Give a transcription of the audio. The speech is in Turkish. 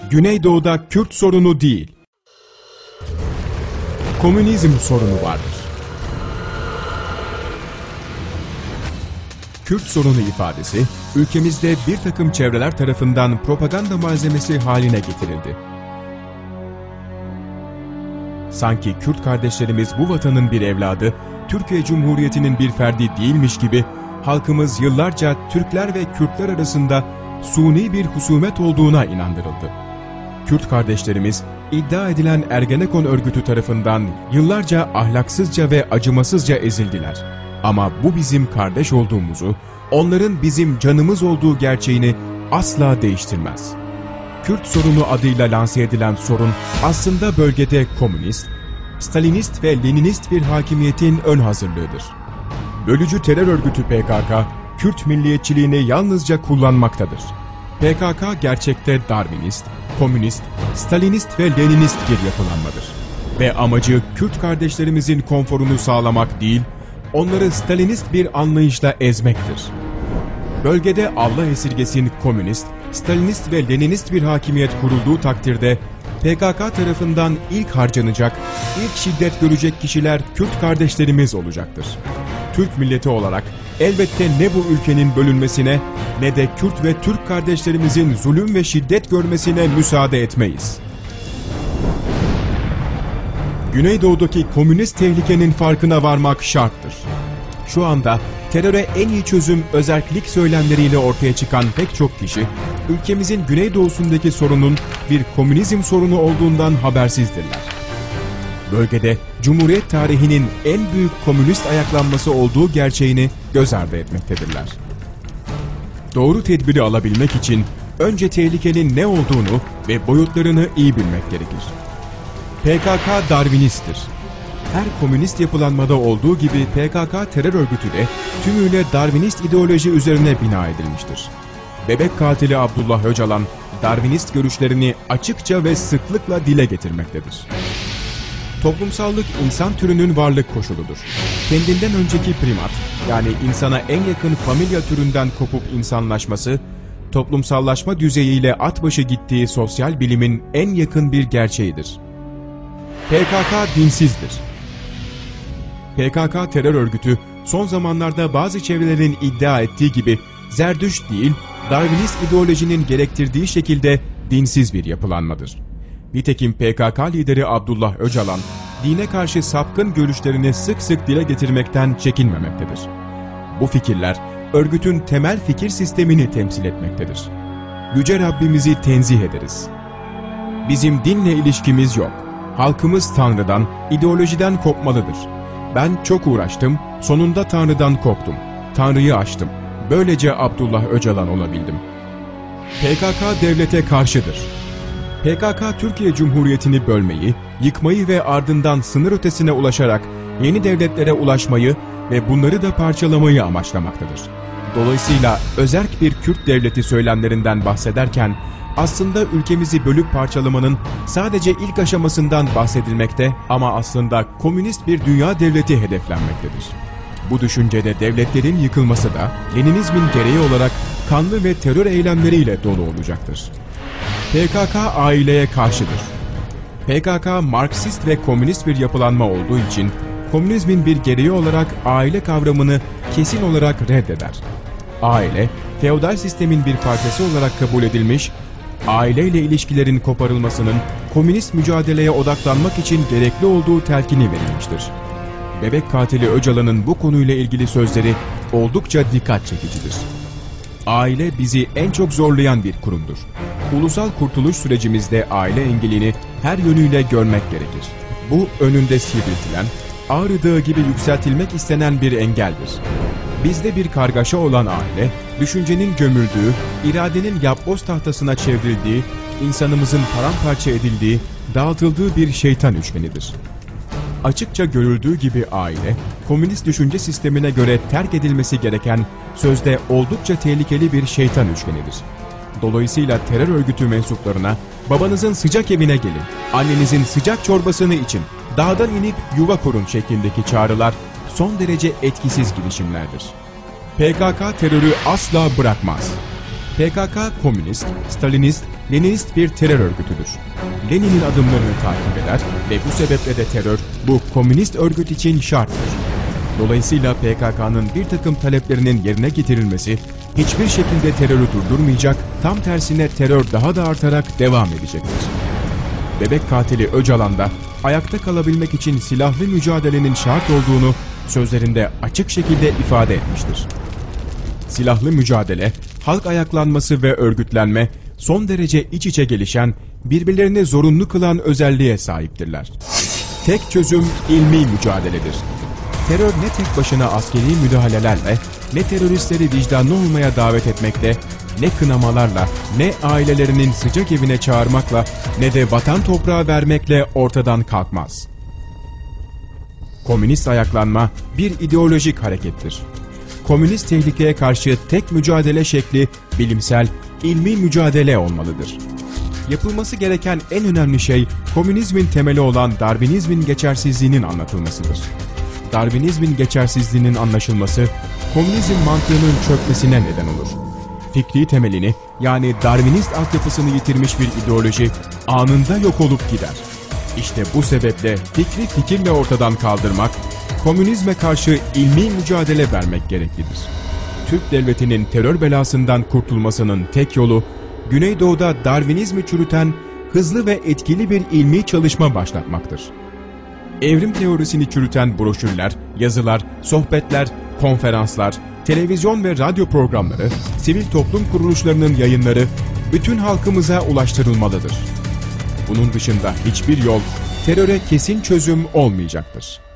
Güneydoğu'da Kürt sorunu değil, komünizm sorunu vardır. Kürt sorunu ifadesi, ülkemizde bir takım çevreler tarafından propaganda malzemesi haline getirildi. Sanki Kürt kardeşlerimiz bu vatanın bir evladı, Türkiye Cumhuriyeti'nin bir ferdi değilmiş gibi, halkımız yıllarca Türkler ve Kürtler arasında suni bir husumet olduğuna inandırıldı. Kürt kardeşlerimiz, iddia edilen Ergenekon örgütü tarafından yıllarca ahlaksızca ve acımasızca ezildiler. Ama bu bizim kardeş olduğumuzu, onların bizim canımız olduğu gerçeğini asla değiştirmez. Kürt sorunu adıyla lanse edilen sorun aslında bölgede komünist, Stalinist ve Leninist bir hakimiyetin ön hazırlığıdır. Bölücü terör örgütü PKK, Kürt milliyetçiliğini yalnızca kullanmaktadır. PKK gerçekte Darwinist, komünist, Stalinist ve Leninist bir yapılanmadır. Ve amacı Kürt kardeşlerimizin konforunu sağlamak değil, onları Stalinist bir anlayışla ezmektir. Bölgede Allah esirgesin komünist, Stalinist ve Leninist bir hakimiyet kurulduğu takdirde PKK tarafından ilk harcanacak, ilk şiddet görecek kişiler Kürt kardeşlerimiz olacaktır. Türk milleti olarak elbette ne bu ülkenin bölünmesine ne de Kürt ve Türk kardeşlerimizin zulüm ve şiddet görmesine müsaade etmeyiz. Güneydoğu'daki komünist tehlikenin farkına varmak şarttır. Şu anda teröre en iyi çözüm özerklik söylemleriyle ortaya çıkan pek çok kişi, ülkemizin güneydoğusundaki sorunun bir komünizm sorunu olduğundan habersizdirler. Bölgede Cumhuriyet tarihinin en büyük komünist ayaklanması olduğu gerçeğini göz ardı etmektedirler. Doğru tedbiri alabilmek için önce tehlikenin ne olduğunu ve boyutlarını iyi bilmek gerekir. PKK Darwinisttir. Her komünist yapılanmada olduğu gibi PKK terör örgütü de tümüyle Darwinist ideoloji üzerine bina edilmiştir. Bebek katili Abdullah Öcalan, Darwinist görüşlerini açıkça ve sıklıkla dile getirmektedir. Toplumsallık insan türünün varlık koşuludur. Kendinden önceki primat, yani insana en yakın familya türünden kopup insanlaşması, toplumsallaşma düzeyiyle at başı gittiği sosyal bilimin en yakın bir gerçeğidir. PKK dinsizdir. PKK terör örgütü son zamanlarda bazı çevrelerin iddia ettiği gibi Zerdüşt değil, Darwinist ideolojinin gerektirdiği şekilde dinsiz bir yapılanmadır. Nitekim PKK lideri Abdullah Öcalan, dine karşı sapkın görüşlerini sık sık dile getirmekten çekinmemektedir. Bu fikirler, örgütün temel fikir sistemini temsil etmektedir. Yüce Rabbimizi tenzih ederiz. Bizim dinle ilişkimiz yok. Halkımız Tanrı'dan, ideolojiden kopmalıdır. Ben çok uğraştım, sonunda Tanrı'dan koptum. Tanrı'yı aştım. Böylece Abdullah Öcalan olabildim. PKK devlete karşıdır. PKK Türkiye Cumhuriyeti'ni bölmeyi, yıkmayı ve ardından sınır ötesine ulaşarak yeni devletlere ulaşmayı ve bunları da parçalamayı amaçlamaktadır. Dolayısıyla özerk bir Kürt devleti söylemlerinden bahsederken aslında ülkemizi bölüp parçalamanın sadece ilk aşamasından bahsedilmekte ama aslında komünist bir dünya devleti hedeflenmektedir. Bu düşüncede devletlerin yıkılması da Leninizmin gereği olarak kanlı ve terör eylemleriyle dolu olacaktır. PKK aileye karşıdır. PKK Marksist ve komünist bir yapılanma olduğu için komünizmin bir gereği olarak aile kavramını kesin olarak reddeder. Aile, feodal sistemin bir parçası olarak kabul edilmiş, aileyle ilişkilerin koparılmasının komünist mücadeleye odaklanmak için gerekli olduğu telkini verilmiştir. Bebek katili Öcalan'ın bu konuyla ilgili sözleri oldukça dikkat çekicidir. Aile bizi en çok zorlayan bir kurumdur. Ulusal kurtuluş sürecimizde aile engelini her yönüyle görmek gerekir. Bu önünde sivriltilen, Ağrı Dağı gibi yükseltilmek istenen bir engeldir. Bizde bir kargaşa olan aile, düşüncenin gömüldüğü, iradenin yapboz tahtasına çevrildiği, insanımızın paramparça edildiği, dağıtıldığı bir şeytan üçgenidir. Açıkça görüldüğü gibi aile, komünist düşünce sistemine göre terk edilmesi gereken, sözde oldukça tehlikeli bir şeytan üçgenidir. Dolayısıyla terör örgütü mensuplarına, babanızın sıcak evine gelin, annenizin sıcak çorbasını için, dağdan inip yuva kurun şeklindeki çağrılar son derece etkisiz girişimlerdir. PKK terörü asla bırakmaz. PKK komünist, Stalinist, Leninist bir terör örgütüdür. Lenin'in adımlarını takip eder ve bu sebeple de terör bu komünist örgüt için şarttır. Dolayısıyla PKK'nın bir takım taleplerinin yerine getirilmesi hiçbir şekilde terörü durdurmayacak, tam tersine terör daha da artarak devam edecektir. Bebek katili Öcalan da ayakta kalabilmek için silahlı mücadelenin şart olduğunu sözlerinde açık şekilde ifade etmiştir. Silahlı mücadele, halk ayaklanması ve örgütlenme son derece iç içe gelişen, birbirlerini zorunlu kılan özelliğe sahiptirler. Tek çözüm ilmi mücadeledir. Terör ne tek başına askeri müdahalelerle, ne teröristleri vicdanlı olmaya davet etmekle, ne kınamalarla, ne ailelerinin sıcak evine çağırmakla, ne de vatan toprağı vermekle ortadan kalkmaz. Komünist ayaklanma bir ideolojik harekettir. Komünist tehlikeye karşı tek mücadele şekli bilimsel, ilmi mücadele olmalıdır. Yapılması gereken en önemli şey komünizmin temeli olan Darwinizmin geçersizliğinin anlatılmasıdır. Darwinizmin geçersizliğinin anlaşılması, komünizm mantığının çökmesine neden olur. Fikri temelini, yani Darwinist altyapısını yitirmiş bir ideoloji anında yok olup gider. İşte bu sebeple fikirle ortadan kaldırmak, komünizme karşı ilmi mücadele vermek gereklidir. Türk devletinin terör belasından kurtulmasının tek yolu, Güneydoğu'da Darwinizmi çürüten hızlı ve etkili bir ilmi çalışma başlatmaktır. Evrim teorisini çürüten broşürler, yazılar, sohbetler, konferanslar, televizyon ve radyo programları, sivil toplum kuruluşlarının yayınları bütün halkımıza ulaştırılmalıdır. Bunun dışında hiçbir yol teröre kesin çözüm olmayacaktır.